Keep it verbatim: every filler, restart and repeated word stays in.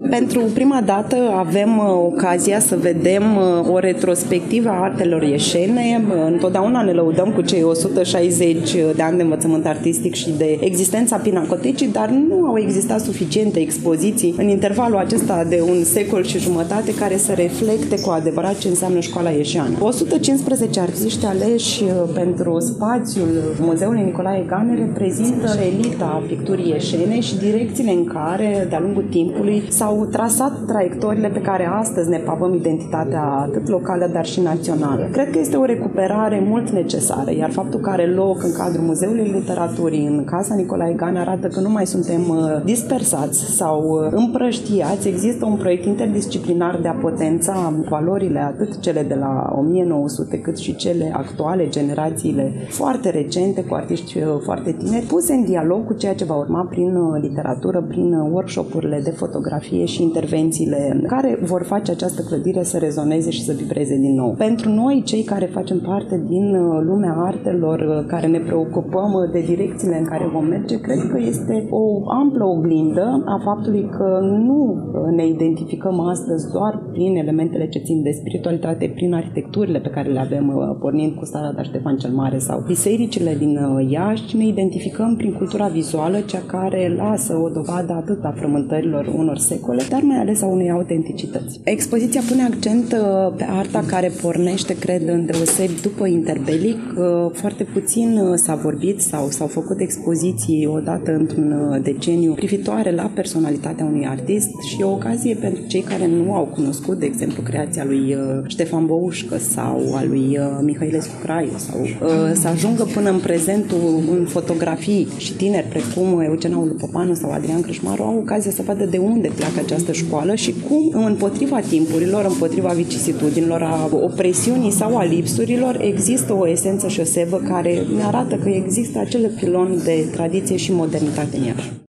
Pentru prima dată avem ocazia să vedem o retrospectivă a artelor ieșene. Întotdeauna ne lăudăm cu cei o sută șaizeci de ani de învățământ artistic și de existența Pinacotecii, dar nu au existat suficiente expoziții în intervalul acesta de un secol și jumătate care să reflecte cu adevărat ce înseamnă școala ieșeană. o sută cincisprezece artiști aleși pentru spațiul Muzeului Nicolae Ganea reprezintă elita picturii ieșene și direcțiile în care, de-a lungul timpului, s-au trasat traiectoriile pe care astăzi ne pavăm identitatea atât locală, dar și națională. Cred că este o recuperare mult necesară, iar faptul că are loc în cadrul Muzeului Literaturii, în Casa Nicolae Ganea, arată că nu mai suntem dispersați sau împrăștiați. Există un proiect interdisciplinar de a potența valorile, atât cele de la o mie nouă sute, cât și cele actuale, generațiile foarte recente, cu artiști foarte tineri, puse în dialog cu ceea ce va urma prin literatură, prin workshop-urile de fotografie și intervențiile care vor face această clădire să rezoneze și să vibreze din nou. Pentru noi, cei care facem parte din lumea artelor, care ne preocupăm de direcțiile în care vom merge, cred că este o amplă oglindă a faptului că nu ne identificăm astăzi doar prin elementele ce țin de spiritualitate, prin arhitecturile pe care le avem, pornind cu Strada Ștefan cel Mare sau bisericile din Iași, ci ne identificăm prin cultura vizuală, cea care lasă o dovadă atât a frământărilor unor secole, dar mai ales a unei autenticități. Expoziția pune accent pe arta care pornește, cred, îndeosebi după interbelic. Foarte puțin s-a vorbit sau s-au făcut expoziții odată într-un deceniu privitoare la personalitatea unui artist și o ocazie pentru cei care nu au cunoscut, de exemplu, creația lui Ștefan Boușcă sau a lui Mihailescu Craiu sau să ajungă până în prezentul în fotografii și tineri precum Eugen Popanu sau Adrian Crâșmaru au ocazia să vadă de unde pleacă această școală și cum, împotriva timpurilor, împotriva vicisitudinilor, a opresiunii sau a lipsurilor, există o esență și o sevă care ne arată că există acele piloni de tradiție și modernitate în Iași.